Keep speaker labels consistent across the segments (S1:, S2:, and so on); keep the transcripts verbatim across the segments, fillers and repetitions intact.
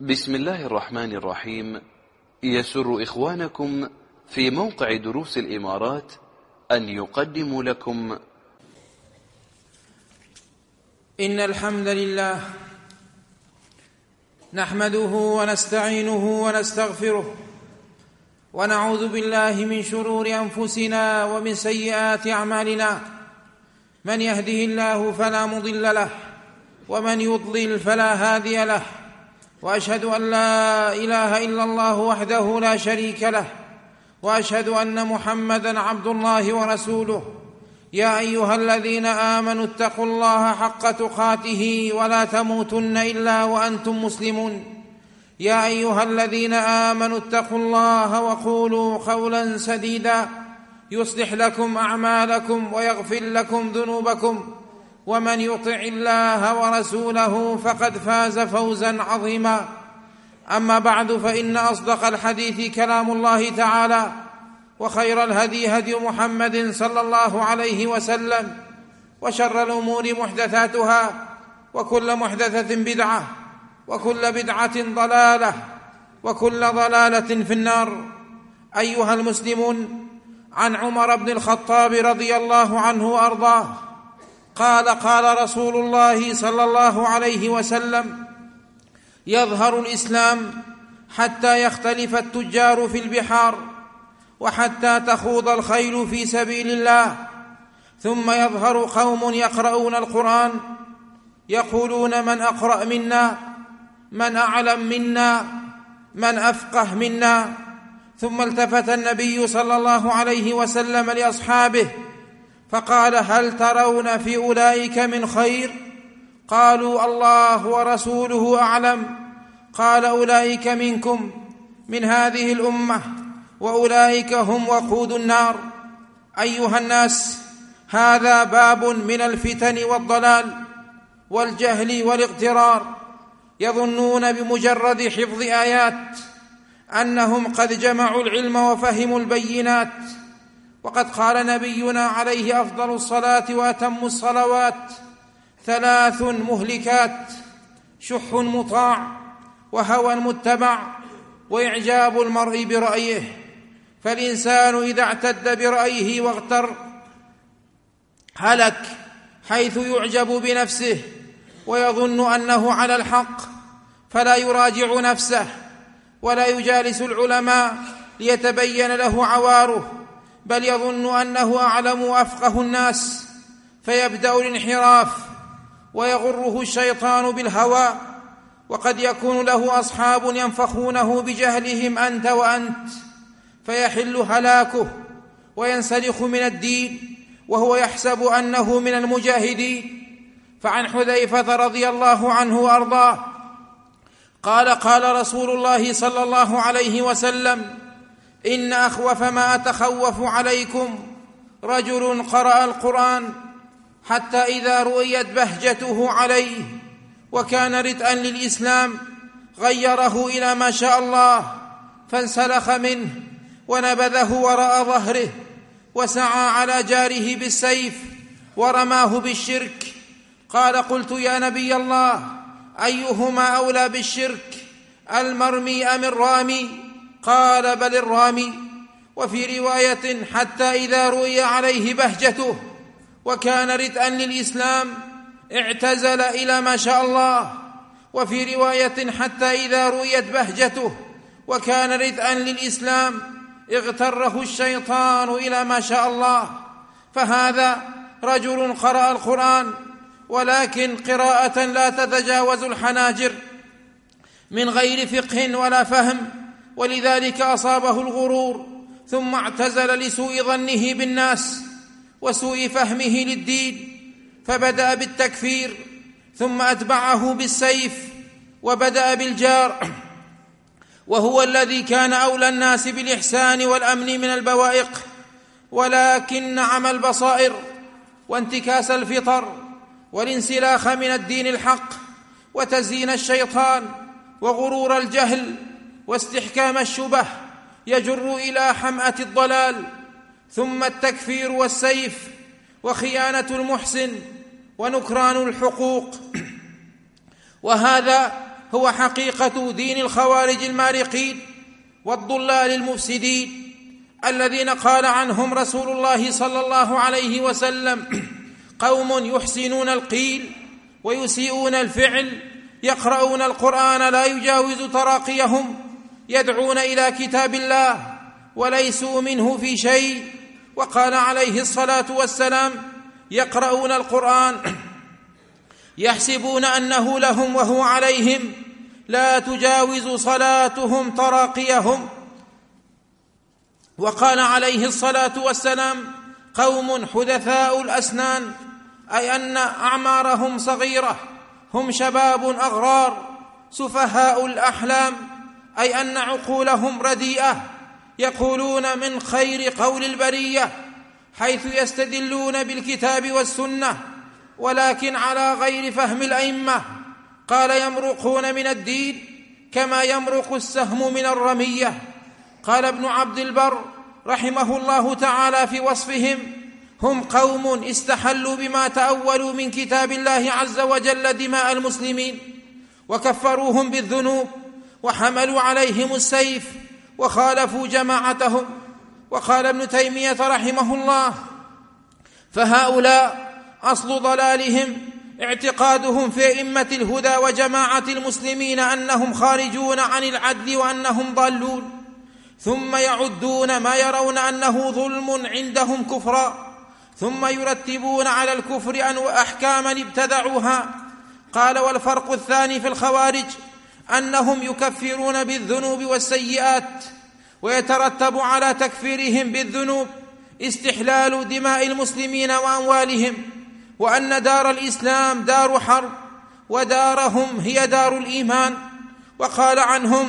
S1: بسم الله الرحمن الرحيم. يسر إخوانكم في موقع دروس الإمارات أن يقدموا لكم
S2: إن الحمد لله نحمده ونستعينه ونستغفره ونعوذ بالله من شرور أنفسنا ومن سيئات أعمالنا. من يهده الله فلا مضل له ومن يضلل فلا هادي له، وأشهد أن لا إله إلا الله وحده لا شريك له، وأشهد أن محمدًا عبد الله ورسوله. يا أيها الذين آمنوا اتقوا الله حق تقاته ولا تموتن إلا وأنتم مسلمون. يا أيها الذين آمنوا اتقوا الله وقولوا قولا سديدا يصلح لكم أعمالكم ويغفر لكم ذنوبكم، ومن يطع الله ورسوله فقد فاز فوزا عظيما. أما بعد، فإن أصدق الحديث كلام الله تعالى، وخير الهدي هدي محمد صلى الله عليه وسلم، وشر الأمور محدثاتها، وكل محدثة بدعة، وكل بدعة ضلالة، وكل ضلالة في النار. أيها المسلمون، عن عمر بن الخطاب رضي الله عنه وأرضاه قال: قال رسول الله صلى الله عليه وسلم: يظهر الإسلام حتى يختلف التجار في البحار، وحتى تخوض الخيل في سبيل الله، ثم يظهر قوم يقرؤون القرآن يقولون: من أقرأ منا، من أعلم منا، من أفقه منا. ثم التفت النبي صلى الله عليه وسلم لأصحابه فقال: هل ترون في أولئك من خير؟ قالوا: الله ورسوله أعلم. قال: أولئك منكم، من هذه الأمة، وأولئك هم وقود النار. أيها الناس، هذا باب من الفتن والضلال والجهل والاغترار. يظنون بمجرد حفظ آيات أنهم قد جمعوا العلم وفهموا البينات، وقد قال نبينا عليه أفضل الصلاة وأتم الصلوات: ثلاث مهلكات: شح مطاع، وهوى متبع، وإعجاب المرء برأيه. فالإنسان إذا اعتد برأيه واغتر هلك، حيث يعجب بنفسه ويظن أنه على الحق، فلا يراجع نفسه ولا يجالس العلماء ليتبين له عواره، بل يظن أنه أعلم وأفقه الناس، فيبدأ الانحراف ويغره الشيطان بالهوى. وقد يكون له أصحاب ينفخونه بجهلهم أنت وأنت، فيحل هلاكه وينسلخ من الدين وهو يحسب أنه من المجاهدين. فعن حذيفة رضي الله عنه وأرضاه قال: قال رسول الله صلى الله عليه وسلم: إن أخوف ما أتخوف عليكم رجل قرأ القرآن حتى إذا رؤيت بهجته عليه وكان ردءا للإسلام غيره إلى ما شاء الله، فانسلخ منه ونبذه وراء ظهره، وسعى على جاره بالسيف ورماه بالشرك. قال: قلت: يا نبي الله، أيهما أولى بالشرك، المرمي أم الرامي؟ قال: بل الرامي. وفي رواية: حتى إذا رؤي عليه بهجته وكان ردءا للإسلام اعتزل إلى ما شاء الله. وفي رواية: حتى إذا رؤيت بهجته وكان ردءا للإسلام اغتره الشيطان إلى ما شاء الله. فهذا رجل قرأ القرآن، ولكن قراءة لا تتجاوز الحناجر، من غير فقه ولا فهم، ولذلك أصابه الغرور، ثم اعتزل لسوء ظنه بالناس وسوء فهمه للدين، فبدأ بالتكفير، ثم أتبعه بالسيف، وبدأ بالجار، وهو الذي كان أولى الناس بالإحسان والأمن من البوائق، ولكن عمى البصائر وانتكاس الفطر والانسلاخ من الدين الحق وتزيين الشيطان وغرور الجهل واستحكام الشبه يجر إلى حمأة الضلال، ثم التكفير والسيف وخيانة المحسن ونكران الحقوق. وهذا هو حقيقة دين الخوارج المارقين والضلال المفسدين الذين قال عنهم رسول الله صلى الله عليه وسلم: قوم يحسنون القيل ويسيئون الفعل، يقرؤون القرآن لا يجاوز تراقيهم، يدعون إلى كتاب الله وليسوا منه في شيء. وقال عليه الصلاة والسلام: يقرؤون القرآن يحسبون أنه لهم وهو عليهم، لا تجاوز صلاتهم تراقيهم. وقال عليه الصلاة والسلام: قوم حدثاء الأسنان، أي أن أعمارهم صغيرة، هم شباب أغرار سفهاء الأحلام، أي أن عقولهم رديئة، يقولون من خير قول البرية، حيث يستدلون بالكتاب والسنة ولكن على غير فهم الأئمة. قال: يمرقون من الدين كما يمرق السهم من الرمية. قال ابن عبد البر رحمه الله تعالى في وصفهم: هم قوم استحلوا بما تأولوا من كتاب الله عز وجل دماء المسلمين، وكفروهم بالذنوب، وحملوا عليهم السيف، وخالفوا جماعتهم. وقال ابن تيمية رحمه الله: فهؤلاء أصل ضلالهم اعتقادهم في أئمة الهدى وجماعة المسلمين أنهم خارجون عن العدل وأنهم ضالون، ثم يعدون ما يرون أنه ظلم عندهم كفرا، ثم يرتبون على الكفر أن أحكاما ابتدعوها. قال: والفرق الثاني في الخوارج أنهم يكفرون بالذنوب والسيئات، ويترتب على تكفيرهم بالذنوب استحلال دماء المسلمين وأموالهم، وأن دار الإسلام دار حرب، ودارهم هي دار الإيمان. وقال عنهم: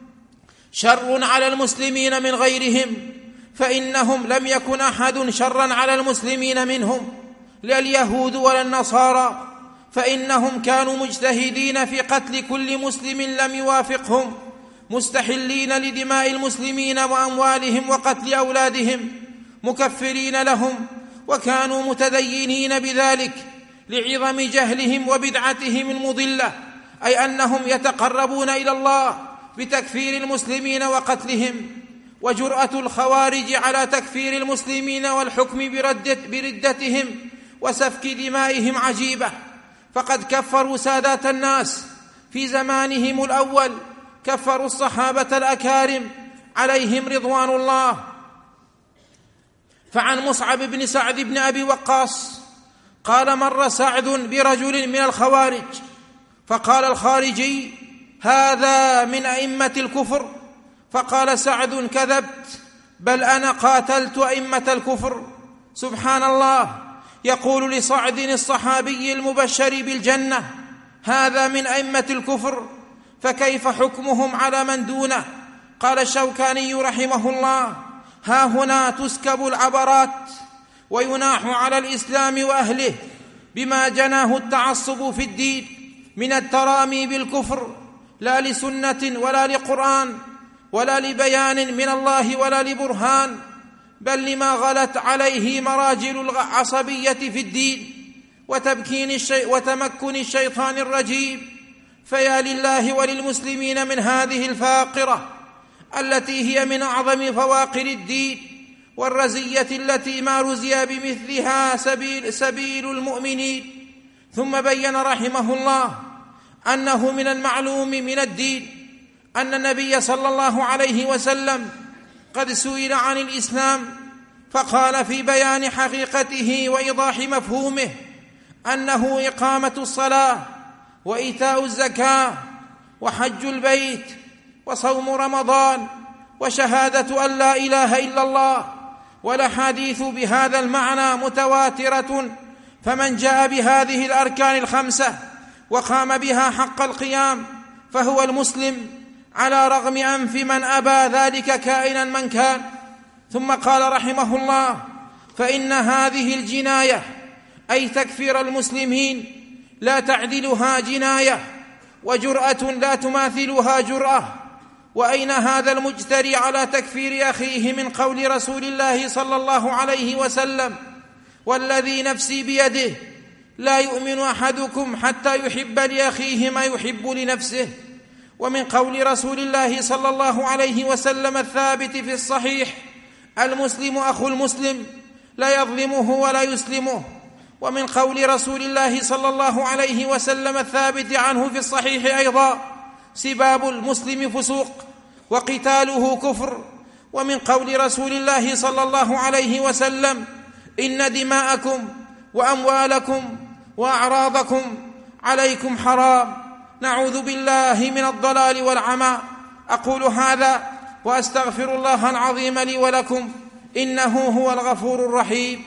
S2: شر على المسلمين من غيرهم، فإنهم لم يكن أحد شرا على المسلمين منهم، لا اليهود ولا النصارى، فإنهم كانوا مجتهدين في قتل كل مسلم لم يوافقهم، مستحلين لدماء المسلمين وأموالهم وقتل أولادهم، مكفرين لهم، وكانوا متدينين بذلك لعظم جهلهم وبدعتهم المضلة، أي أنهم يتقربون إلى الله بتكفير المسلمين وقتلهم. وجرأة الخوارج على تكفير المسلمين والحكم بردة بردتهم وسفك دمائهم عجيبة، فقد كفروا سادات الناس في زمانهم الأول، كفروا الصحابة الأكارم عليهم رضوان الله. فعن مصعب بن سعد بن أبي وقاص قال: مر سعد برجل من الخوارج، فقال الخارجي: هذا من أئمة الكفر. فقال سعد: كذبت، بل أنا قاتلت أئمة الكفر. سبحان الله، يقول لسعد الصحابي المبشر بالجنة: هذا من أئمة الكفر، فكيف حكمهم على من دونه؟ قال الشوكاني رحمه الله: ها هنا تسكب العبرات ويناح على الإسلام وأهله بما جناه التعصب في الدين من الترامي بالكفر، لا لسنة ولا لقرآن ولا لبيان من الله ولا لبرهان، بل لما غلت عليه مراجل العصبية في الدين وتمكين الشي وتمكن الشيطان الرجيم. فيا لله وللمسلمين من هذه الفاقرة التي هي من أعظم فواقر الدين، والرزية التي ما رزي بمثلها سبيل, سبيل المؤمنين. ثم بين رحمه الله أنه من المعلوم من الدين أن النبي صلى الله عليه وسلم قد سئل عن الإسلام فقال في بيان حقيقته وإيضاح مفهومه أنه إقامة الصلاة وإيتاء الزكاة وحج البيت وصوم رمضان وشهادة أن لا إله إلا الله. والأحاديث بهذا المعنى متواترة، فمن جاء بهذه الأركان الخمسة وقام بها حق القيام فهو المسلم، على رغم أنف من أبى ذلك كائنا من كان. ثم قال رحمه الله: فإن هذه الجناية أي تكفير المسلمين لا تعدلها جناية، وجرأة لا تماثلها جرأة. وأين هذا المجتري على تكفير أخيه من قول رسول الله صلى الله عليه وسلم: والذي نفسي بيده لا يؤمن أحدكم حتى يحب لأخيه ما يحب لنفسه. ومن قول رسول الله صلى الله عليه وسلم الثابت في الصحيح: المسلم أخو المسلم لا يظلمه ولا يسلمه. ومن قول رسول الله صلى الله عليه وسلم الثابت عنه في الصحيح أيضا: سباب المسلم فسوق وقتاله كفر. ومن قول رسول الله صلى الله عليه وسلم: إن دماءكم وأموالكم وأعراضكم عليكم حرام. نعوذ بالله من الضلال والعمى. أقول هذا وأستغفر الله العظيم لي ولكم، إنه هو الغفور الرحيم.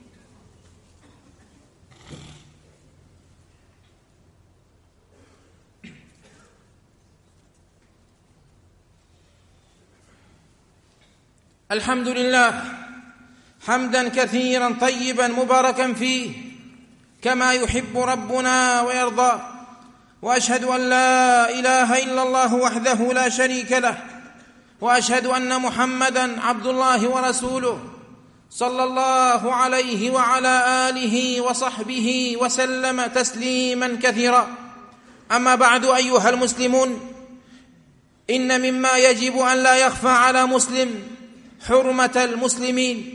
S2: الحمد لله حمدا كثيرا طيبا مباركا فيه كما يحب ربنا ويرضى، وأشهد أن لا إله إلا الله وحده لا شريك له، وأشهد أن محمدا عبد الله ورسوله صلى الله عليه وعلى آله وصحبه وسلم تسليما كثيرا. أما بعد، أيها المسلمون، إن مما يجب أن لا يخفى على مسلم حرمة المسلمين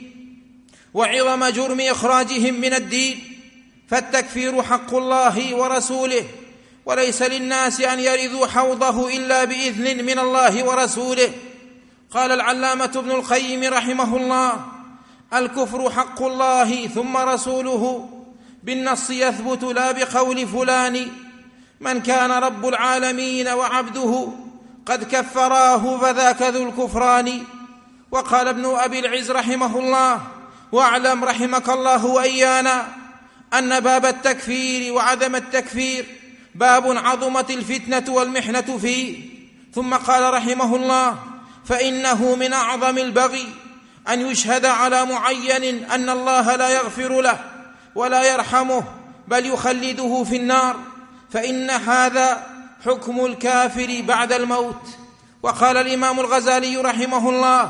S2: وعظم جرم إخراجهم من الدين، فالتكفير حق الله ورسوله، وليس للناس أن يرثوا حوضه إلا بإذن من الله ورسوله. قال العلامة ابن القيم رحمه الله: الكفر حق الله ثم رسوله، بالنص يثبت لا بقول فلان، من كان رب العالمين وعبده قد كفراه فذاك ذو الكفران. وقال ابن أبي العز رحمه الله: واعلم رحمك الله وإيانا أن باب التكفير وعدم التكفير باب عظمت الفتنة والمحنة فيه. ثم قال رحمه الله: فإنه من أعظم البغي أن يشهد على معين أن الله لا يغفر له ولا يرحمه بل يخلده في النار، فإن هذا حكم الكافر بعد الموت. وقال الإمام الغزالي رحمه الله: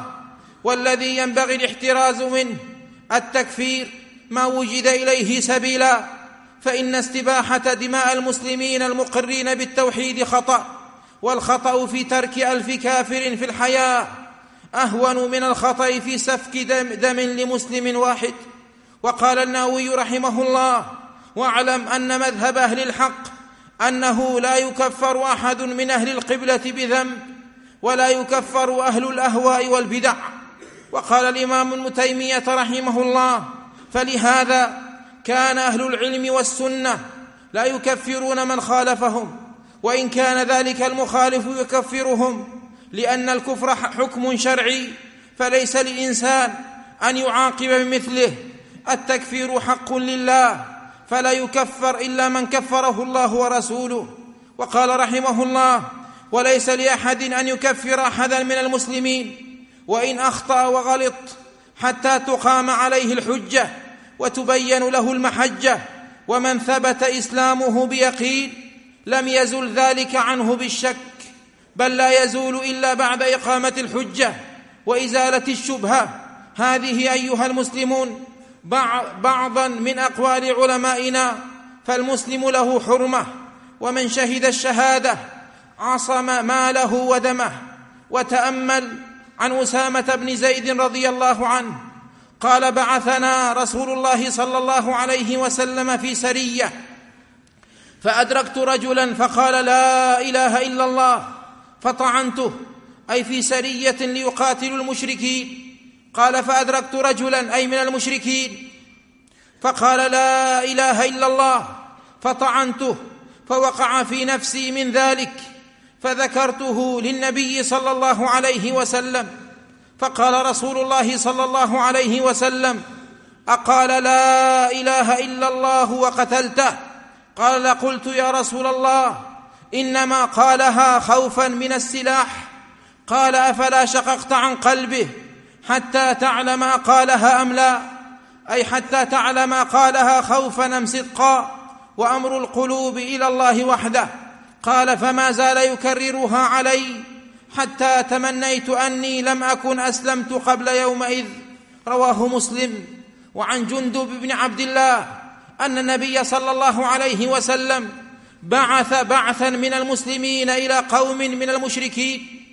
S2: والذي ينبغي الاحتراز منه التكفير ما وجد إليه سبيلا، فإن استباحة دماء المسلمين المقرين بالتوحيد خطأ، والخطأ في ترك ألف كافر في الحياة أهون من الخطأ في سفك دم, دم لمسلم واحد. وقال النووي رحمه الله: واعلم أن مذهب أهل الحق أنه لا يكفر أحد من أهل القبلة بذنب، ولا يكفر أهل الأهواء والبدع. وقال الإمام ابن تيمية رحمه الله: فلهذا كان أهل العلم والسنة لا يكفرون من خالفهم، وإن كان ذلك المخالف يكفرهم، لأن الكفر حكم شرعي فليس للإنسان أن يعاقب بمثله. التكفير حق لله فلا يكفر إلا من كفره الله ورسوله. وقال رحمه الله: وليس لأحد أن يكفر أحدا من المسلمين وإن أخطأ وغلط حتى تقام عليه الحجة وتبين له المحجة، ومن ثبت إسلامه بيقين لم يزل ذلك عنه بالشك، بل لا يزول إلا بعد إقامة الحجة وإزالة الشبهة. هذه أيها المسلمون بعضا من أقوال علمائنا، فالمسلم له حرمة، ومن شهد الشهادة عصم ماله ودمه. وتأمل عن أسامة بن زيد رضي الله عنه قال: بعثنا رسول الله صلى الله عليه وسلم في سرية، فأدركت رجلا فقال: لا إله إلا الله، فطعنته، أي في سرية ليقاتل المشركين. قال: فأدركت رجلا، أي من المشركين، فقال: لا إله إلا الله، فطعنته، فوقع في نفسي من ذلك، فذكرته للنبي صلى الله عليه وسلم، فقال رسول الله صلى الله عليه وسلم: أقال لا إله إلا الله وقتلته؟ قال: قلت يا رسول الله إنما قالها خوفا من السلاح. قال: أفلا شققت عن قلبه حتى تعلم قالها أم لا، أي حتى تعلم قالها خوفا أم صدقا، وأمر القلوب إلى الله وحده. قال: فما زال يكررها علي حتى تمنيت أني لم أكن أسلمت قبل يومئذ. رواه مسلم. وعن جندب بن عبد الله أن النبي صلى الله عليه وسلم بعث بعثا من المسلمين إلى قوم من المشركين،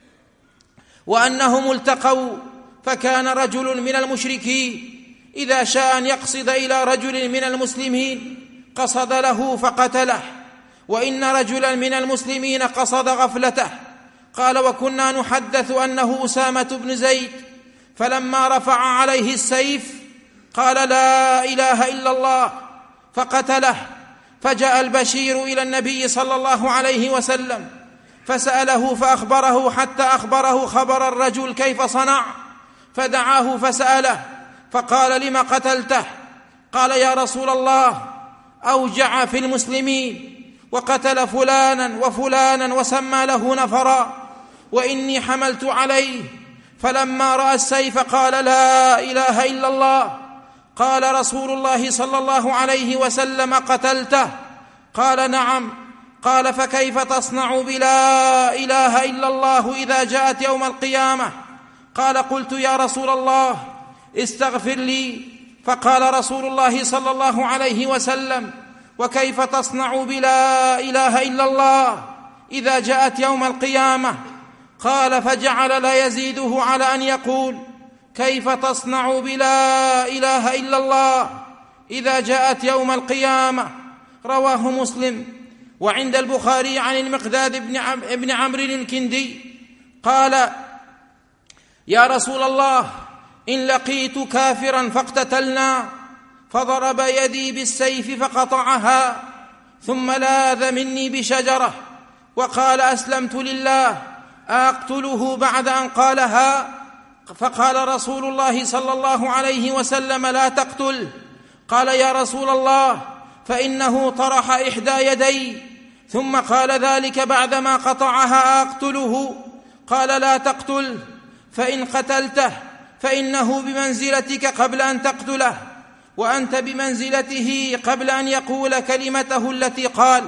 S2: وأنهم التقوا، فكان رجل من المشركين إذا شاء أن يقصد إلى رجل من المسلمين قصد له فقتله، وإن رجلا من المسلمين قصد غفلته. قال: وكنا نحدث أنه أسامة بن زيد، فلما رفع عليه السيف قال: لا إله إلا الله، فقتله. فجاء البشير إلى النبي صلى الله عليه وسلم فسأله فأخبره حتى أخبره خبر الرجل كيف صنع، فدعاه فسأله فقال: لم قتلته؟ قال: يا رسول الله، أوجع في المسلمين وقتل فلانا وفلانا وسمى له نفرا، وإني حملت عليه، فلما رأى السيف قال: لا إله إلا الله. قال رسول الله صلى الله عليه وسلم: قتلته؟ قال: نعم. قال: فكيف تصنع بلا إله إلا الله إذا جاءت يوم القيامة؟ قال: قلت: يا رسول الله، استغفر لي. فقال رسول الله صلى الله عليه وسلم: وكيف تصنع بلا إله إلا الله إذا جاءت يوم القيامة؟ قال: فجعل لا يزيده على أن يقول: كيف تصنع بلا إله إلا الله إذا جاءت يوم القيامة؟ رواه مسلم. وعند البخاري عن المقداد بن عمرو الكندي قال: يا رسول الله، إن لقيت كافرا فاقتتلنا، فضرب يدي بالسيف فقطعها، ثم لاذ مني بشجرة وقال: أسلمت لله، أقتله بعد أن قالها؟ فقال رسول الله صلى الله عليه وسلم: لا تقتل. قال: يا رسول الله، فإنه طرح إحدى يدي. ثم قال ذلك بعدما قطعها: أقتله؟ قال: لا تقتل، فإن قتلته فإنه بمنزلتك قبل أن تقتله، وأنت بمنزلته قبل أن يقول كلمته التي قال.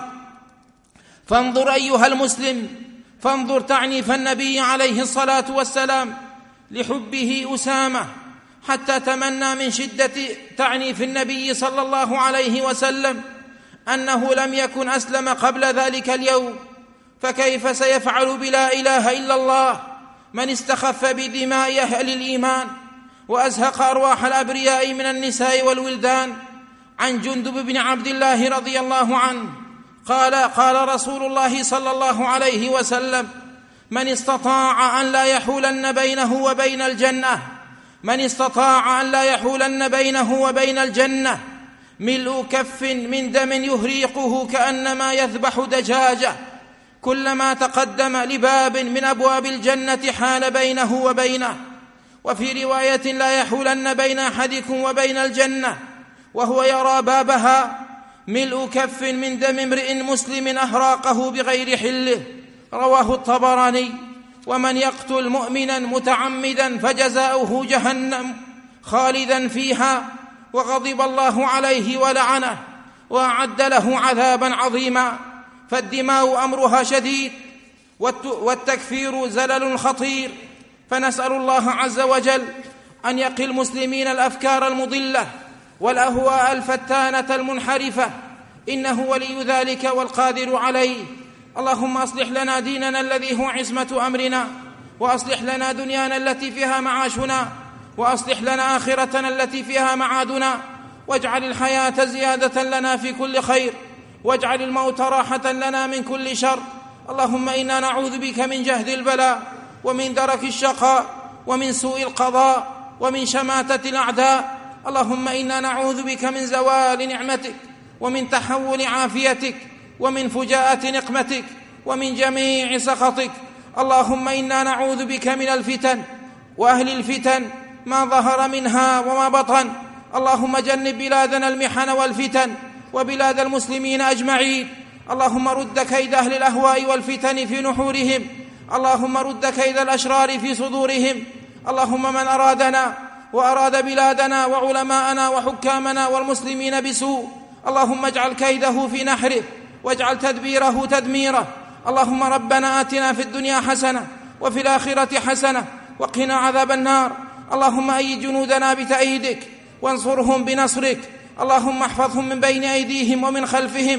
S2: فانظر أيها المسلم، فانظر تعنيف النبي عليه الصلاة والسلام لحبه أسامة، حتى تمنى من شدة تعنيف النبي صلى الله عليه وسلم أنه لم يكن أسلم قبل ذلك اليوم، فكيف سيفعل بلا إله إلا الله من استخف بدماء أهل الإيمان وأزهق أرواح الأبرياء من النساء والولدان؟ عن جندب بن عبد الله رضي الله عنه قال: قال رسول الله صلى الله عليه وسلم: من استطاع أن لا يحولن بينه وبين الجنة من استطاع أن لا يحولن بينه وبين الجنة ملء كف من دم يهريقه كأنما يذبح دجاجة، كلما تقدم لباب من أبواب الجنة حال بينه وبينه. وفي رواية: لا يحولن بين أحدكم وبين الجنة وهو يرى بابها ملء كف من دم امرئ مسلم أهراقه بغير حله. رواه الطبراني. ومن يقتل مؤمنا متعمدا فجزاؤه جهنم خالدا فيها، وغضب الله عليه ولعنه وأعد له عذابا عظيما. فالدماء أمرها شديد، والتكفير زلل خطير، فنسأل الله عز وجل أن يقي المسلمين الأفكار المضلة والأهواء الفتانة المنحرفة، إنه ولي ذلك والقادر عليه. اللهم أصلح لنا ديننا الذي هو عصمة أمرنا، وأصلح لنا دنيانا التي فيها معاشنا، وأصلح لنا آخرتنا التي فيها معادنا، واجعل الحياة زيادة لنا في كل خير، واجعل الموت راحة لنا من كل شر. اللهم إنا نعوذ بك من جهد البلاء، ومن درك الشقاء، ومن سوء القضاء، ومن شماتة الأعداء. اللهم إنا نعوذ بك من زوال نعمتك، ومن تحول عافيتك، ومن فجاءة نقمتك، ومن جميع سخطك. اللهم إنا نعوذ بك من الفتن وأهل الفتن ما ظهر منها وما بطن. اللهم جنب بلادنا المحن والفتن وبلاد المسلمين أجمعين. اللهم رد كيد أهل الأهواء والفتن في نحورهم. اللهم رد كيد الأشرار في صدورهم. اللهم من أرادنا وأراد بلادنا وعلماءنا وحكامنا والمسلمين بسوء، اللهم اجعل كيده في نحره، واجعل تدبيره تدميره. اللهم ربنا آتنا في الدنيا حسنة وفي الآخرة حسنة وقنا عذاب النار. اللهم أيد جنودنا بتأييدك وانصرهم بنصرك. اللهم احفظهم من بين أيديهم ومن خلفهم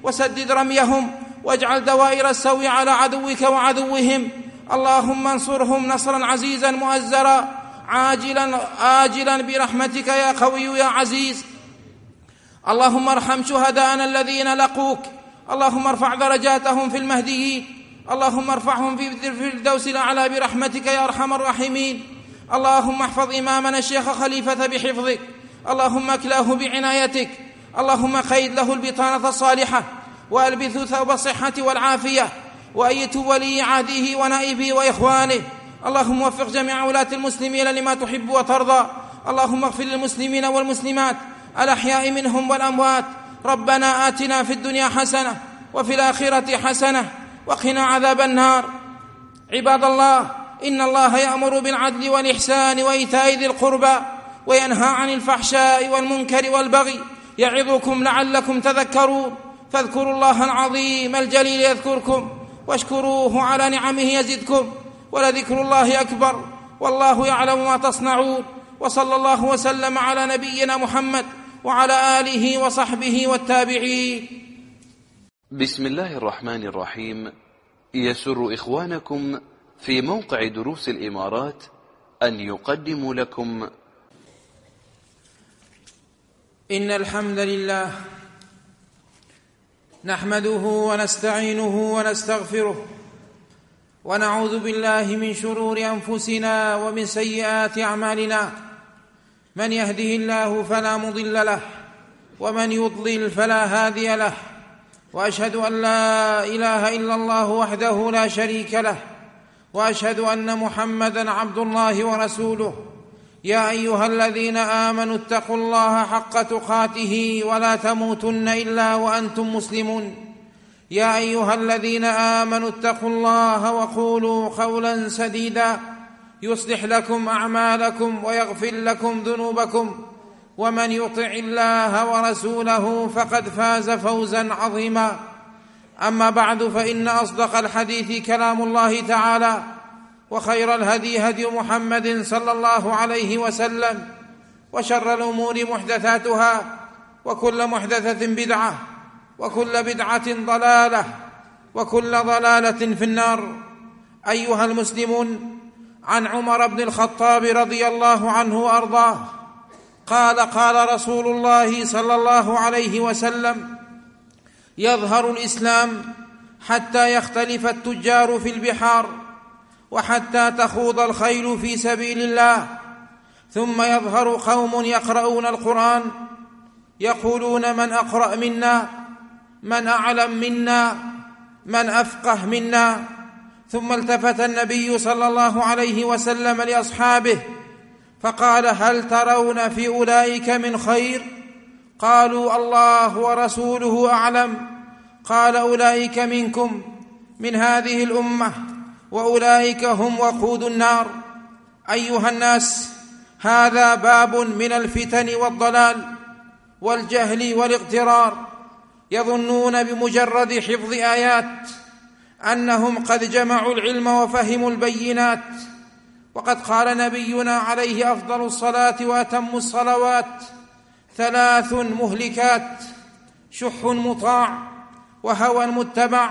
S2: وسدد رميهم، واجعل دوائر السوء على عدوك وعدوهم. اللهم انصرهم نصرا عزيزا مؤزرا عاجلا آجلا برحمتك يا قوي يا عزيز. اللهم ارحم شهداءنا الذين لقوك، اللهم ارفع درجاتهم في المهديين، اللهم ارفعهم في الفردوس الأعلى برحمتك يا أرحم الراحمين. اللهم احفظ إمامنا الشيخ خليفة بحفظك، اللهم اكلاه بعنايتك، اللهم قيد له البطانة الصالحة، وألبث ثوب الصحة والعافية، وأيت ولي عهده ونائبه وإخوانه. اللهم وفق جميع ولاة المسلمين لما تحب وترضى. اللهم اغفر للمسلمين والمسلمات الأحياء منهم والأموات. ربنا آتنا في الدنيا حسنة وفي الآخرة حسنة وقنا عذاب النار. عباد الله، إن الله يأمر بالعدل والإحسان وإيتاء ذي القربى وينهى عن الفحشاء والمنكر والبغي، يعظكم لعلكم تذكرون. فاذكروا الله العظيم الجليل يذكركم، واشكروه على نعمه يزدكم، ولذكر الله أكبر، والله يعلم ما تصنعون. وصلى الله وسلم على نبينا محمد وعلى آله وصحبه والتابعين.
S1: بسم الله الرحمن الرحيم. يسر إخوانكم في موقع دروس الإمارات أن يقدموا لكم
S2: إن الحمد لله نحمده ونستعينه ونستغفره، ونعوذ بالله من شرور أنفسنا ومن سيئات أعمالنا. من يهده الله فلا مضل له، ومن يضلل فلا هادي له، وأشهد أن لا إله إلا الله وحده لا شريك له، وأشهد أن محمدًا عبد الله ورسوله. يا أيها الذين آمنوا اتقوا الله حق تقاته ولا تموتن إلا وأنتم مسلمون. يا أيها الذين آمنوا اتقوا الله وقولوا قولا سديدا يصلح لكم أعمالكم ويغفر لكم ذنوبكم، ومن يطع الله ورسوله فقد فاز فوزا عظيما. أما بعد، فإن أصدق الحديث كلام الله تعالى، وخير الهدي هدي محمد صلى الله عليه وسلم، وشر الأمور محدثاتها، وكل محدثة بدعة، وكل بدعة ضلالة، وكل ضلالة في النار. أيها المسلمون، عن عمر بن الخطاب رضي الله عنه وأرضاه قال: قال رسول الله صلى الله عليه وسلم: يظهر الإسلام حتى يختلف التجار في البحار، وحتى تخوض الخيل في سبيل الله، ثم يظهر قوم يقرؤون القرآن يقولون: من أقرأ منا، من أعلم منا، من أفقه منا. ثم التفت النبي صلى الله عليه وسلم لأصحابه فقال: هل ترون في أولئك من خير؟ قالوا: الله ورسوله أعلم. قال: أولئك منكم، من هذه الأمة، وأولئك هم وقود النار. أيها الناس، هذا باب من الفتن والضلال والجهل والاغترار. يظنون بمجرد حفظ آيات أنهم قد جمعوا العلم وفهموا البينات، وقد قال نبينا عليه أفضل الصلاة وأتم الصلوات: ثلاث مهلكات: شح مطاع، وهوى متبع،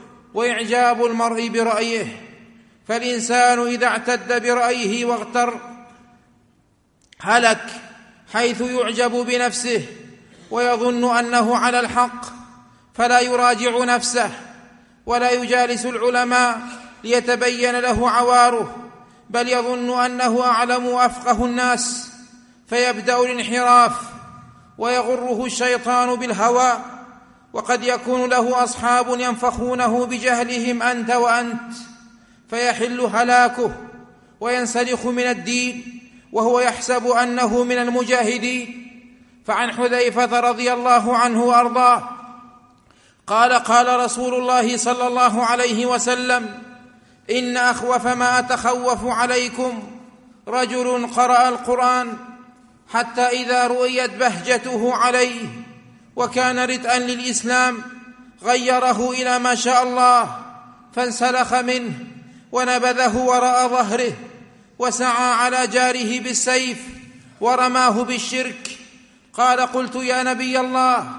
S2: وإعجاب المرء برأيه. فالإنسان إذا اعتد برأيه واغتر هلك، حيث يعجب بنفسه ويظن أنه على الحق، فلا يراجع نفسه ولا يجالس العلماء ليتبين له عواره، بل يظن أنه أعلم وأفقه الناس، فيبدأ الانحراف ويغره الشيطان بالهوى. وقد يكون له أصحاب ينفخونه بجهلهم أنت وأنت، فيحل هلاكه وينسلخ من الدين وهو يحسب أنه من المجاهدين. فعن حذيفة رضي الله عنه وأرضاه قال: قال رسول الله صلى الله عليه وسلم: إن أخوف ما أتخوف عليكم رجل قرأ القرآن حتى إذا رؤيت بهجته عليه وكان ردءا للإسلام غيره إلى ما شاء الله، فانسلخ منه ونبذه وراء ظهره، وسعى على جاره بالسيف ورماه بالشرك. قال: قلت: يا نبي الله،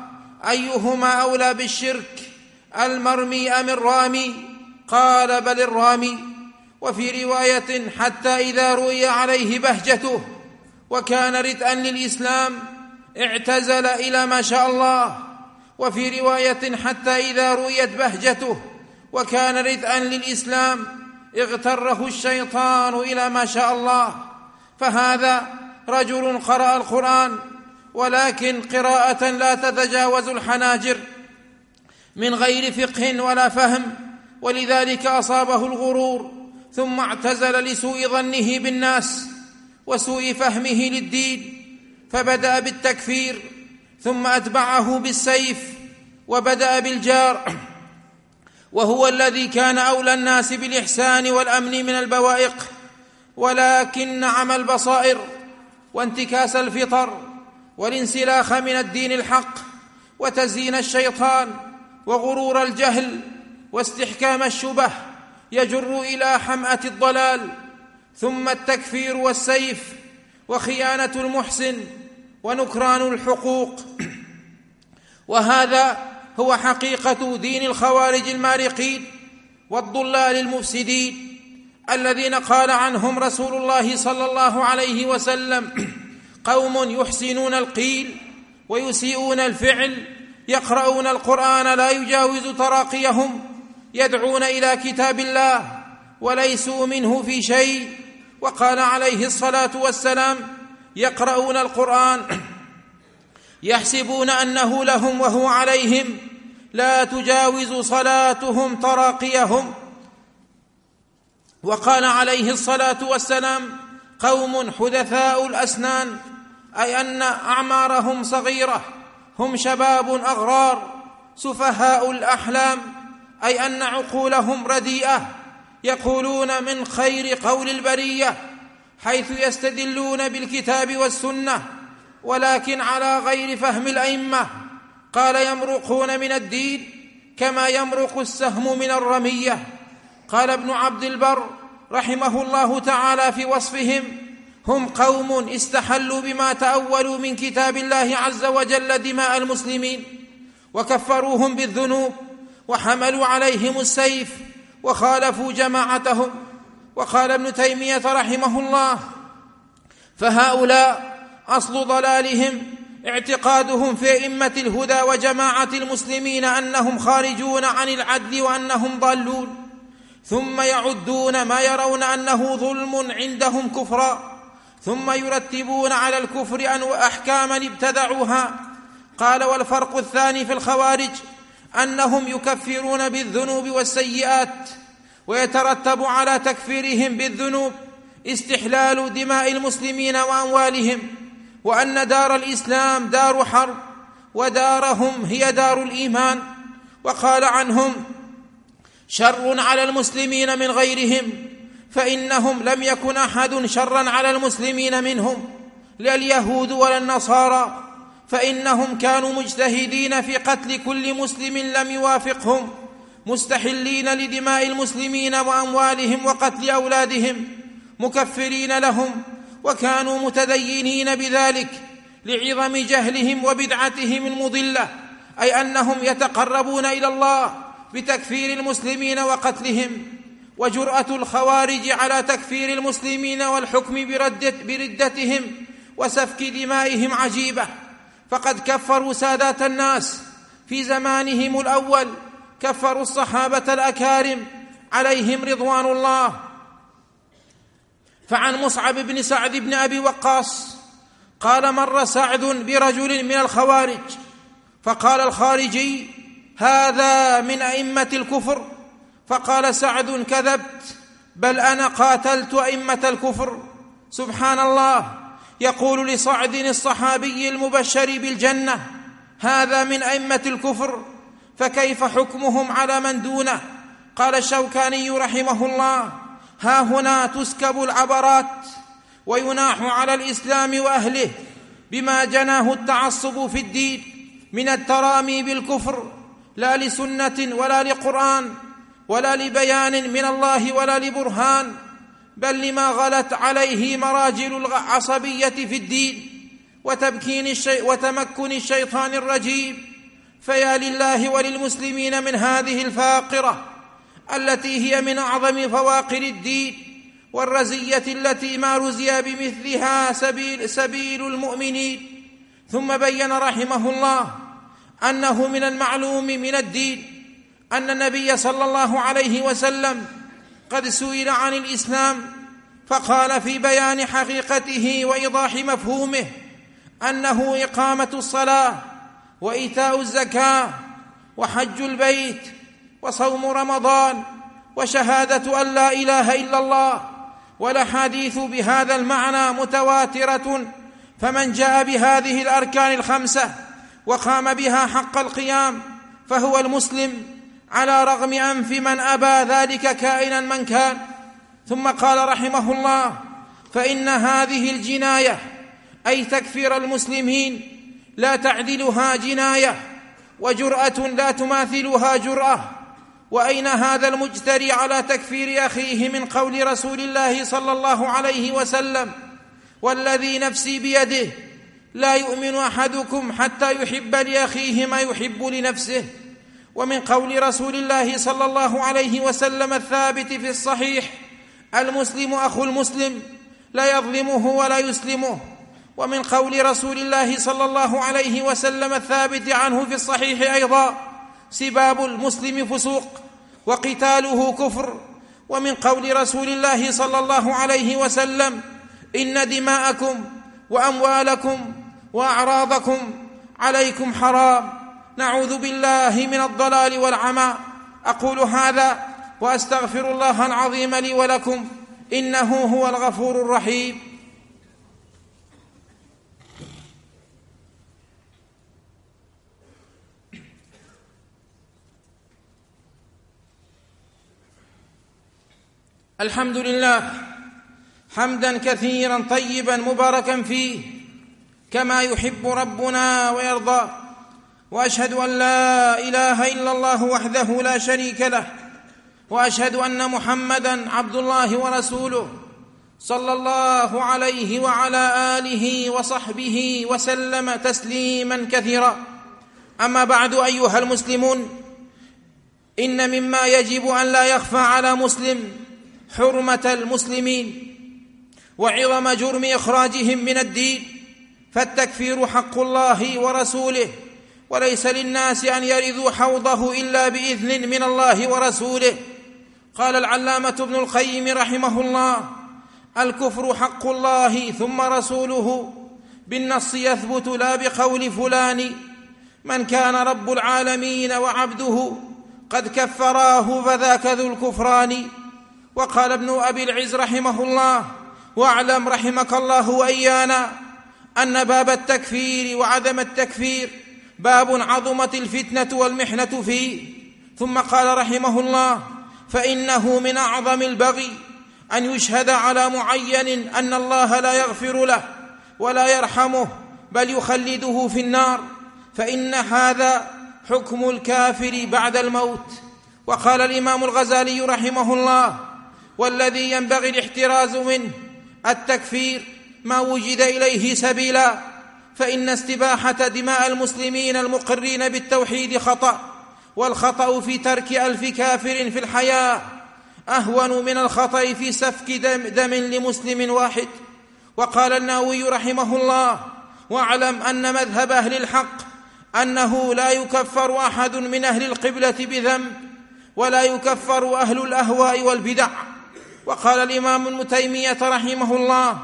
S2: أيهما أولى بالشرك، المرمي أم الرامي؟ قال بل الرامي. وفي رواية حتى إذا رؤي عليه بهجته وكان ردءا للإسلام اعتزل إلى ما شاء الله. وفي رواية حتى إذا رؤيت بهجته وكان ردءا للإسلام اغتره الشيطان إلى ما شاء الله. فهذا رجل قرأ القرآن ولكن قراءة لا تتجاوز الحناجر من غير فقه ولا فهم، ولذلك أصابه الغرور، ثم اعتزل لسوء ظنه بالناس وسوء فهمه للدين، فبدأ بالتكفير ثم أتبعه بالسيف، وبدأ بالجار وهو الذي كان أولى الناس بالإحسان والأمن من البوائق، ولكن عمى البصائر وانتكاس الفطر والانسلاخ من الدين الحق وتزيين الشيطان وغرور الجهل واستحكام الشبه يجر إلى حمأة الضلال، ثم التكفير والسيف وخيانة المحسن ونكران الحقوق. وهذا هو حقيقة دين الخوارج المارقين والضلال المفسدين الذين قال عنهم رسول الله صلى الله عليه وسلم: قوم يحسنون القيل ويسيئون الفعل، يقرؤون القرآن لا يجاوز تراقيهم، يدعون إلى كتاب الله وليسوا منه في شيء. وقال عليه الصلاة والسلام: يقرؤون القرآن يحسبون أنه لهم وهو عليهم، لا تجاوز صلاتهم تراقيهم. وقال عليه الصلاة والسلام: قوم حدثاء الأسنان، أي أن أعمارهم صغيرة، هم شباب أغرار سفهاء الأحلام، أي أن عقولهم رديئة، يقولون من خير قول البرية، حيث يستدلون بالكتاب والسنة ولكن على غير فهم الأئمة. قال: يمرقون من الدين كما يمرق السهم من الرمية. قال ابن عبد البر رحمه الله تعالى في وصفهم: هم قوم استحلوا بما تأولوا من كتاب الله عز وجل دماء المسلمين وكفروهم بالذنوب وحملوا عليهم السيف وخالفوا جماعتهم. وقال ابن تيمية رحمه الله: فهؤلاء أصل ضلالهم اعتقادهم في أئمة الهدى وجماعة المسلمين أنهم خارجون عن العدل وأنهم ضالون، ثم يعدون ما يرون أنه ظلم عندهم كفرا، ثم يرتبون على الكفر أحكاما ابتدعوها. قال: والفرق الثاني في الخوارج أنهم يكفرون بالذنوب والسيئات، ويترتب على تكفيرهم بالذنوب استحلال دماء المسلمين وأموالهم، وأن دار الإسلام دار حرب ودارهم هي دار الإيمان. وقال عنهم: شر على المسلمين من غيرهم، فإنهم لم يكن أحد شرا على المسلمين منهم، لا اليهود ولا النصارى، فإنهم كانوا مجتهدين في قتل كل مسلم لم يوافقهم، مستحلين لدماء المسلمين وأموالهم وقتل أولادهم، مكفرين لهم، وكانوا متدينين بذلك لعظم جهلهم وبدعتهم المضلة، أي أنهم يتقربون إلى الله بتكفير المسلمين وقتلهم. وجرأة الخوارج على تكفير المسلمين والحكم بردة بردتهم وسفك دمائهم عجيبة، فقد كفروا سادات الناس في زمانهم الأول، كفروا الصحابة الأكارم عليهم رضوان الله. فعن مصعب بن سعد بن أبي وقاص قال: مر سعد برجل من الخوارج، فقال الخارجي: هذا من أئمة الكفر. فقال سعد: كذبت، بل أنا قاتلت أئمة الكفر. سبحان الله، يقول لسعد الصحابي المبشر بالجنة: هذا من أئمة الكفر، فكيف حكمهم على من دونه؟ قال الشوكاني رحمه الله: ها هنا تسكب العبرات ويناح على الإسلام وأهله بما جناه التعصب في الدين من الترامي بالكفر، لا لسنة ولا لقرآن ولا لبيان من الله ولا لبرهان، بل لما غلت عليه مراجل العصبية في الدين وتمكين الشي وتمكن الشيطان الرجيم. فيا لله وللمسلمين من هذه الفاقرة التي هي من أعظم فواقر الدين والرزية التي ما رزي بمثلها سبيل, سبيل المؤمنين. ثم بين رحمه الله أنه من المعلوم من الدين أن النبي صلى الله عليه وسلم قد سئل عن الإسلام فقال في بيان حقيقته وإيضاح مفهومه أنه إقامة الصلاة وإيتاء الزكاة وحج البيت وصوم رمضان وشهادة أن لا إله إلا الله، والأحاديث بهذا المعنى متواترة، فمن جاء بهذه الأركان الخمسة وقام بها حق القيام فهو المسلم على رغم أنف من أبى ذلك كائنا من كان. ثم قال رحمه الله: فإن هذه الجناية أي تكفير المسلمين لا تعدلها جناية، وجرأة لا تماثلها جرأة. وأين هذا المجتري على تكفير أخيه من قول رسول الله صلى الله عليه وسلم: والذي نفسي بيده لا يؤمن أحدكم حتى يحب لأخيه ما يحب لنفسه. ومن قول رسول الله صلى الله عليه وسلم الثابت في الصحيح: المسلم أخو المسلم لا يظلمه ولا يسلمه. ومن قول رسول الله صلى الله عليه وسلم الثابت عنه في الصحيح أيضا: سباب المسلم فسوق وقتاله كفر. ومن قول رسول الله صلى الله عليه وسلم: إن دماءكم وأموالكم وأعراضكم عليكم حرام. نعوذ بالله من الضلال والعمى. أقول هذا وأستغفر الله العظيم لي ولكم، إنه هو الغفور الرحيم. الحمد لله حمدا كثيرا طيبا مباركا فيه كما يحب ربنا ويرضى، وأشهد أن لا إله إلا الله وحده لا شريك له، وأشهد أن محمدا عبد الله ورسوله صلى الله عليه وعلى آله وصحبه وسلم تسليما كثيرا. أما بعد أيها المسلمون، إن مما يجب أن لا يخفى على مسلم حرمة المسلمين وعظم جرم إخراجهم من الدين، فالتكفير حق الله ورسوله، وليس للناس أن يرثوا حوضه إلا بإذن من الله ورسوله. قال العلامة ابن القيم رحمه الله: الكفر حق الله ثم رسوله بالنص يثبت لا بقول فلان، من كان رب العالمين وعبده قد كفراه فذاك ذو الكفران. وقال ابن أبي العز رحمه الله: واعلم رحمك الله وإيانا أن باب التكفير وعدم التكفير باب عظمت الفتنة والمحنة فيه. ثم قال رحمه الله: فإنه من أعظم البغي أن يشهد على معين أن الله لا يغفر له ولا يرحمه بل يخلده في النار، فإن هذا حكم الكافر بعد الموت. وقال الإمام الغزالي رحمه الله: والذي ينبغي الاحتراز منه التكفير ما وجد إليه سبيلا، فإن استباحة دماء المسلمين المقرين بالتوحيد خطأ، والخطأ في ترك ألف كافر في الحياة أهون من الخطأ في سفك دم, دم لمسلم واحد. وقال النووي رحمه الله: واعلم أن مذهب أهل الحق أنه لا يكفر أحد من أهل القبلة بذنب، ولا يكفر أهل الأهواء والبدع. وقال الإمام ابن تيمية رحمه الله: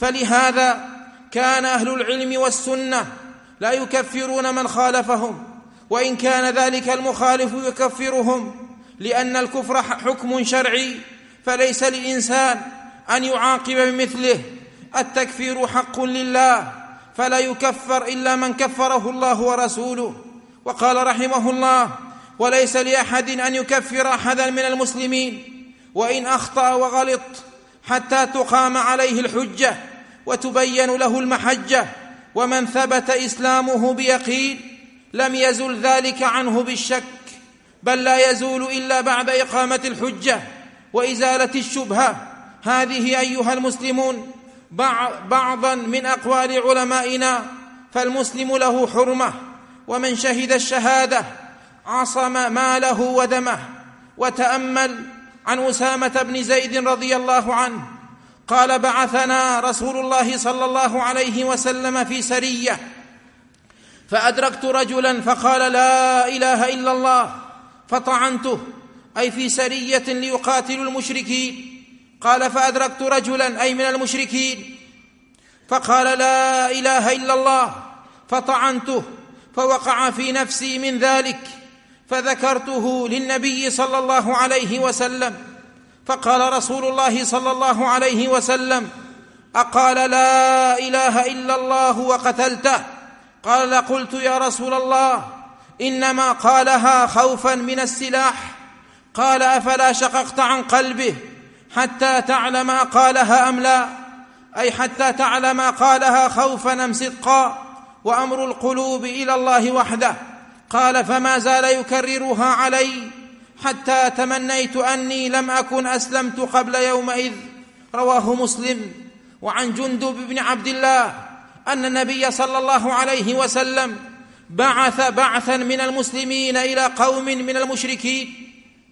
S2: فلهذا كان أهل العلم والسنة لا يكفرون من خالفهم، وإن كان ذلك المخالف يكفرهم، لأن الكفر حكم شرعي فليس للإنسان أن يعاقب بمثله. التكفير حق لله فلا يكفر إلا من كفره الله ورسوله. وقال رحمه الله: وليس لأحد أن يكفر أحدا من المسلمين وإن أخطأ وغلط حتى تقام عليه الحجة وتبين له المحجة، ومن ثبت إسلامه بيقين لم يزل ذلك عنه بالشك، بل لا يزول إلا بعد إقامة الحجة وإزالة الشبهة. هذه أيها المسلمون بعضا من أقوال علمائنا، فالمسلم له حرمة ومن شهد الشهادة عصم ماله ودمه. وتأمل عن أسامة بن زيد رضي الله عنه قال: بعثنا رسول الله صلى الله عليه وسلم في سرية، فأدركت رجلا فقال: لا إله إلا الله، فطعنته، أي في سرية ليقاتلوا المشركين. قال: فأدركت رجلا، أي من المشركين، فقال: لا إله إلا الله، فطعنته، فوقع في نفسي من ذلك، فذكرته للنبي صلى الله عليه وسلم، فقال رسول الله صلى الله عليه وسلم: أقال لا إله إلا الله وقتلته؟ قال: قلت يا رسول الله إنما قالها خوفا من السلاح. قال: أفلا شققت عن قلبه حتى تعلم قالها أم لا؟ أي حتى تعلم قالها خوفا أم صدقا، وأمر القلوب إلى الله وحده. قال: فما زال يكررها علي حتى تمنيت أني لم أكن أسلمت قبل يومئذ. رواه مسلم. وعن جندب بن عبد الله أن النبي صلى الله عليه وسلم بعث بعثا من المسلمين إلى قوم من المشركين،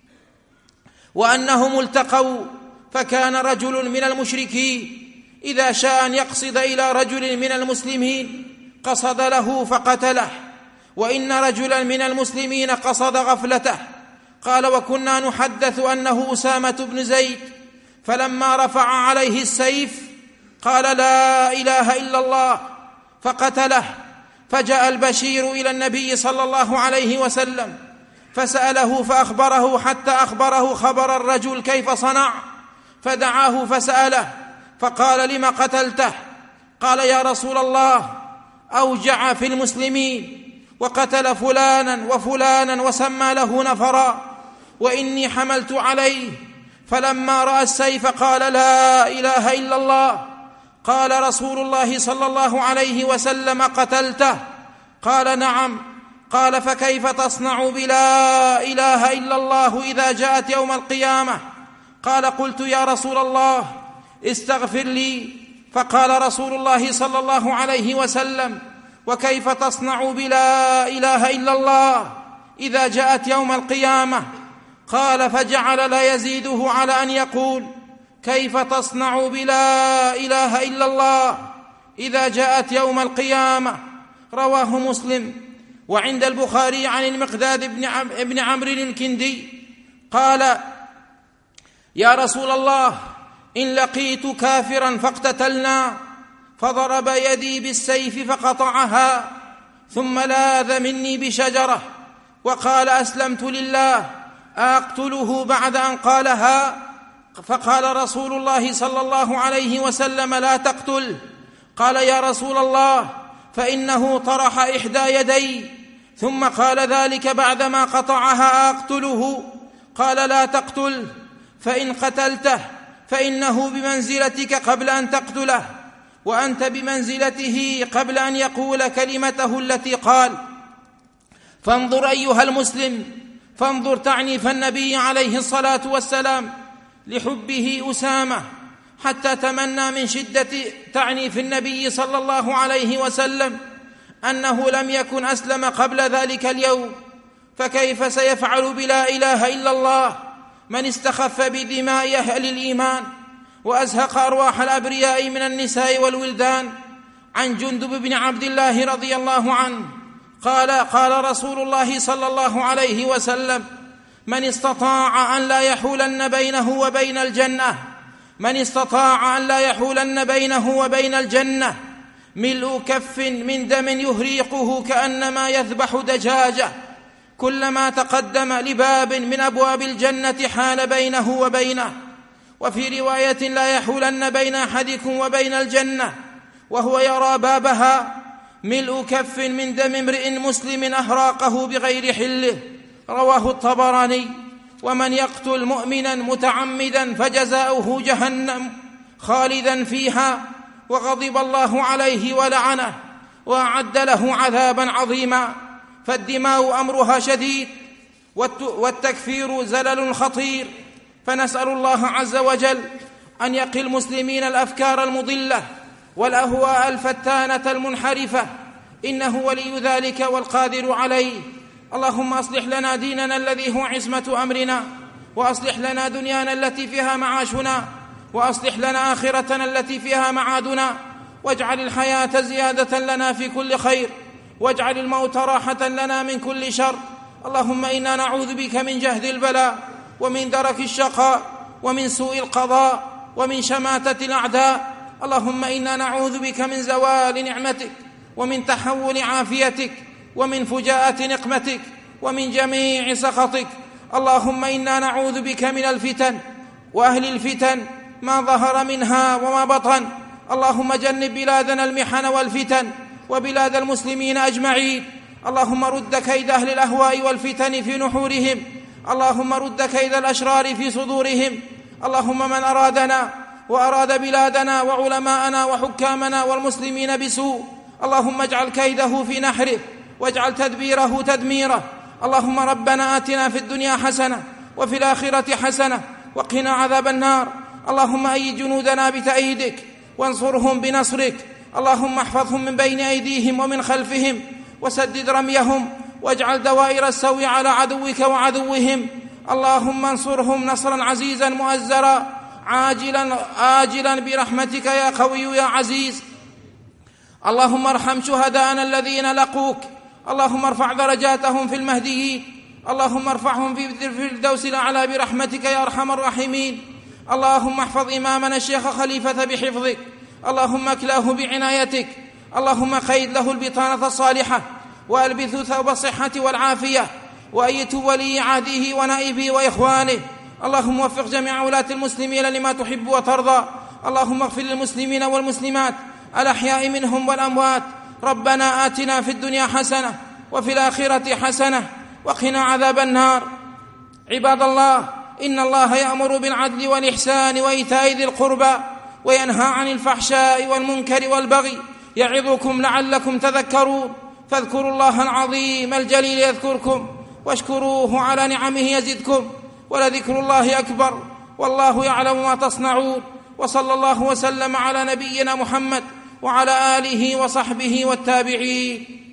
S2: وأنهم التقوا، فكان رجل من المشركين إذا شاء أن يقصد إلى رجل من المسلمين قصد له فقتله، وإن رجلا من المسلمين قصد غفلته. قال: وكنا نحدث أنه أسامة بن زيد، فلما رفع عليه السيف قال: لا إله إلا الله، فقتله. فجاء البشير إلى النبي صلى الله عليه وسلم فسأله فأخبره حتى أخبره خبر الرجل كيف صنع، فدعاه فسأله فقال: لم قتلته؟ قال: يا رسول الله أوجع في المسلمين وقتل فلانا وفلانا وسمى له نفرا، وإني حملت عليه، فلما رأى السيف قال: لا إله إلا الله. قال رسول الله صلى الله عليه وسلم: قتلته؟ قال: نعم. قال: فكيف تصنع بلا إله إلا الله إذا جاءت يوم القيامة؟ قال: قلت يا رسول الله استغفر لي. فقال رسول الله صلى الله عليه وسلم: وكيف تصنع بلا إله إلا الله إذا جاءت يوم القيامة؟ قال: فجعل لا يزيده على أن يقول: كيف تصنع بلا إله إلا الله إذا جاءت يوم القيامة؟ رواه مسلم. وعند البخاري عن المقداد بن عمرو الكندي قال: يا رسول الله إن لقيت كافرا فاقتتلنا، فضرب يدي بالسيف فقطعها، ثم لاذ مني بشجرة وقال: أسلمت لله، أقتله بعد أن قالها؟ فقال رسول الله صلى الله عليه وسلم: لا تقتل. قال: يا رسول الله فإنه طرح إحدى يدي. ثم قال ذلك بعدما قطعها: أقتله؟ قال: لا تقتل، فإن قتلته فإنه بمنزلتك قبل أن تقتله، وأنت بمنزلته قبل أن يقول كلمته التي قال. فانظر أيها المسلم، فانظر تعنيف النبي عليه الصلاة والسلام لحبه أسامة، حتى تمنى من شدة تعنيف النبي صلى الله عليه وسلم أنه لم يكن أسلم قبل ذلك اليوم، فكيف سيفعل بلا إله إلا الله من استخف بدماء أهل الإيمان وأزهق أرواح الأبرياء من النساء والولدان؟ عن جندب بن عبد الله رضي الله عنه قال: قال رسول الله صلى الله عليه وسلم: من استطاع أن لا يحولن بينه وبين الجنة من استطاع أن لا يحولن بينه وبين الجنة ملء كف من دم يهريقه كأنما يذبح دجاجة، كلما تقدم لباب من أبواب الجنة حال بينه وبينه. وفي رواية: لا يحولن بين أحدكم وبين الجنة وهو يرى بابها ملء كف من دم امرئ مسلم أهراقه بغير حله. رواه الطبراني. ومن يقتل مؤمنا متعمدا فجزاؤه جهنم خالدا فيها، وغضب الله عليه ولعنه وأعد له عذابا عظيما. فالدماء أمرها شديد، والتكفير زلل خطير، فنسأل الله عز وجل أن يقي المسلمين الأفكار المضلة والأهواء الفتانة المنحرفة، إنه ولي ذلك والقادر عليه. اللهم أصلح لنا ديننا الذي هو عصمة أمرنا، وأصلح لنا دنيانا التي فيها معاشنا، وأصلح لنا آخرتنا التي فيها معادنا، واجعل الحياة زيادة لنا في كل خير، واجعل الموت راحة لنا من كل شر. اللهم إنا نعوذ بك من جهد البلاء، ومن درك الشقاء، ومن سوء القضاء، ومن شماتة الأعداء. اللهم إنا نعوذ بك من زوال نعمتك، ومن تحول عافيتك، ومن فجاءة نقمتك، ومن جميع سخطك. اللهم إنا نعوذ بك من الفتن وأهل الفتن ما ظهر منها وما بطن. اللهم جنب بلادنا المحن والفتن، وبلاد المسلمين أجمعين. اللهم رد كيد أهل الأهواء والفتن في نحورهم. اللهم رد كيد الأشرار في صدورهم. اللهم من أرادنا وأراد بلادنا وعلماءنا وحكامنا والمسلمين بسوء، اللهم اجعل كيده في نحره، واجعل تدبيره تدميره. اللهم ربنا آتنا في الدنيا حسنة، وفي الآخرة حسنة، وقنا عذاب النار. اللهم أيد جنودنا بتأييدك، وانصرهم بنصرك. اللهم احفظهم من بين أيديهم ومن خلفهم، وسدد رميهم، واجعل دوائر السوء على عدوك وعدوهم. اللهم انصرهم نصرا عزيزا مؤزرا عاجلا آجلا برحمتك يا قوي يا عزيز. اللهم ارحم شهداءنا الذين لقوك. اللهم ارفع درجاتهم في المهديين. اللهم ارفعهم في الفردوس الأعلى برحمتك يا أرحم الراحمين. اللهم احفظ إمامنا الشيخ خليفة بحفظك. اللهم اكلاه بعنايتك. اللهم قيد له البطانة الصالحة، وألبث ثوب الصحة والعافية، وأيت ولي عهده ونائبه وإخوانه. اللهم وفق جميع ولاة المسلمين لما تحب وترضى. اللهم اغفر للمسلمين والمسلمات الأحياء منهم والأموات. ربنا آتنا في الدنيا حسنة، وفي الآخرة حسنة، وقنا عذاب النار. عباد الله، إن الله يأمر بالعدل والإحسان وإيتاء ذي القربى، وينهى عن الفحشاء والمنكر والبغي، يعظكم لعلكم تذكرون. فاذكروا الله العظيم الجليل يذكركم، واشكروه على نعمه يزدكم، ولذكر الله أكبر، والله يعلم ما تصنعون. وصلى الله وسلم على نبينا محمد وعلى آله وصحبه والتابعين.